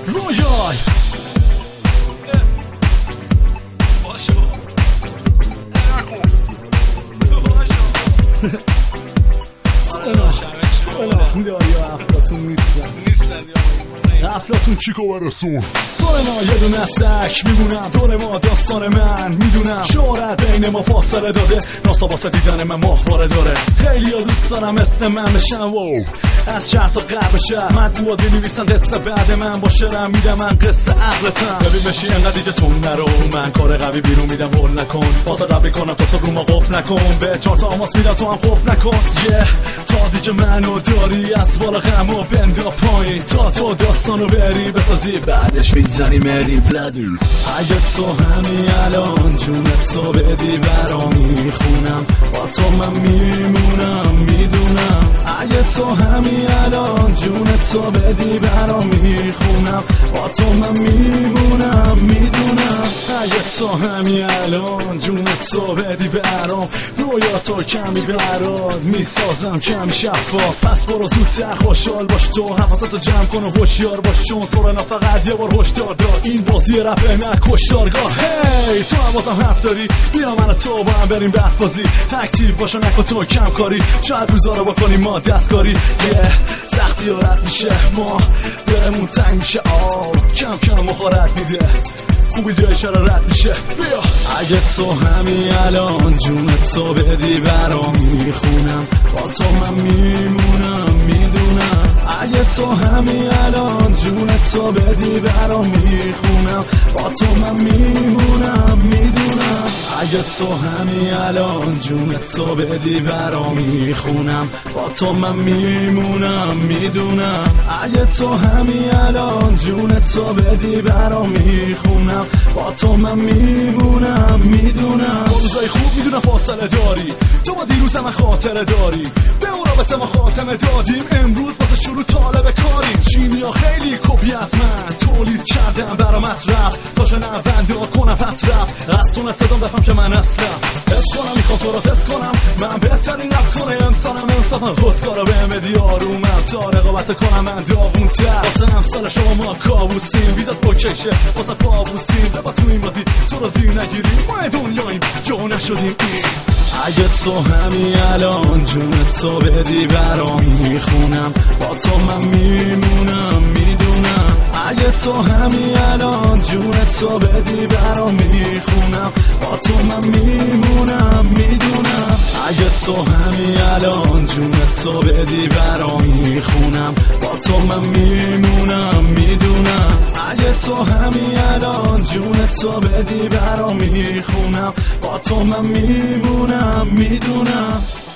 رویای باشه سلام داریا افلاتون نیستن افلاتون کیکو برسون سالنا یه دونه سک میبونم دور ما داستان من میدونم شهرت بین ما فاصله داده ناسا واسه دیدن من ماهواره داره خیلی ها دوست دارم مثل من بشن وو از شهر تا غرب شهر مطبوعا بنویسن قصه بعد من با شعرم میدم من قصه عقلتم ببین بشی انقدر دیگه تون نرو من کار قوی بیرون میدم ول نکن واسه رب کنم تا رو ما قفل نکن به 4 تا آماس میدم تو هم قفل نکن تا دیگه منو داری از بالا غم و بندا پایین تا تو داستانو بری بسازی بعدش میزنی مری بلادی اگه تو همین الان جونتو بدی برام میخونم با تو من میمونم میدونم اگه تو همین الان جونتو بدی برام میخونم با تو من میمونم میدونم اگه تو همین الان جونتو بدی برام رویا تو کمی برات میسازم کمی شفاف پس برو زودتر خوشحال باش تو حواساتو جمع کن و هوشیار باش چون سورنا فقط یه بار هشدار داد این بازی رپ نه کشتارگاه هی تو هم واسم حرف داری بیا من و تو با هم بریم بحث بازی اکتیو باش نکن تو کم کاری شاید روزا رو بکنیم ما دستکاری سختی ها رد میشه ما دلمون تنگ میشه کم کم مخارت میده خوبی جای شرا رد میشه بیا اگه تو همین الان جونتو بدی برام میخونم با تو من میمونم میدونم اگه تو همین الان جونتو بدی برام میخونم با تو من میمونم میدونم اگه تو همین الان جونتو بدی برام میخونم با تو من میمونم میدونم اگه تو همین الان جونتو بدی برام میخونم با تو من میمونم میدونم با روزای خوب میدونم فاصله داری تو با دیروز هم خاطره داری به اون رابطه ما خاتمه دادیم امروز واسه شروع طالب کاریم چینی ها خیلی کپی از من تولید کردم برام مصرف تا شنونده ها کنم پس رفت از تون صدام بفهم که من هستم حس کنم میخوام تو رو تست کنم من بهترین رپ کنه امسالم انصافم خودکارا بهم بدی آرومم تا رقابت کنم من داغون تر واسه امسال شما ما کابوسیم ویزات اوکیشه واسه پابوسیم ببا تو این بازی تو رو زیر نگیریم ما دنیاییم جا نشدیم اگه تو همین الان جونتو بدی برام میخونم با تو من میمونم میدونم اگه تو همین الان جونتو بدی برام میخونم با تو من میمونم میدونم اگه تو همین الان جونتو بدی برام میخونم با تو من میمونم میدونم اگه تو همین الان جونتو بدی برام میخونم با تو من میمونم میدونم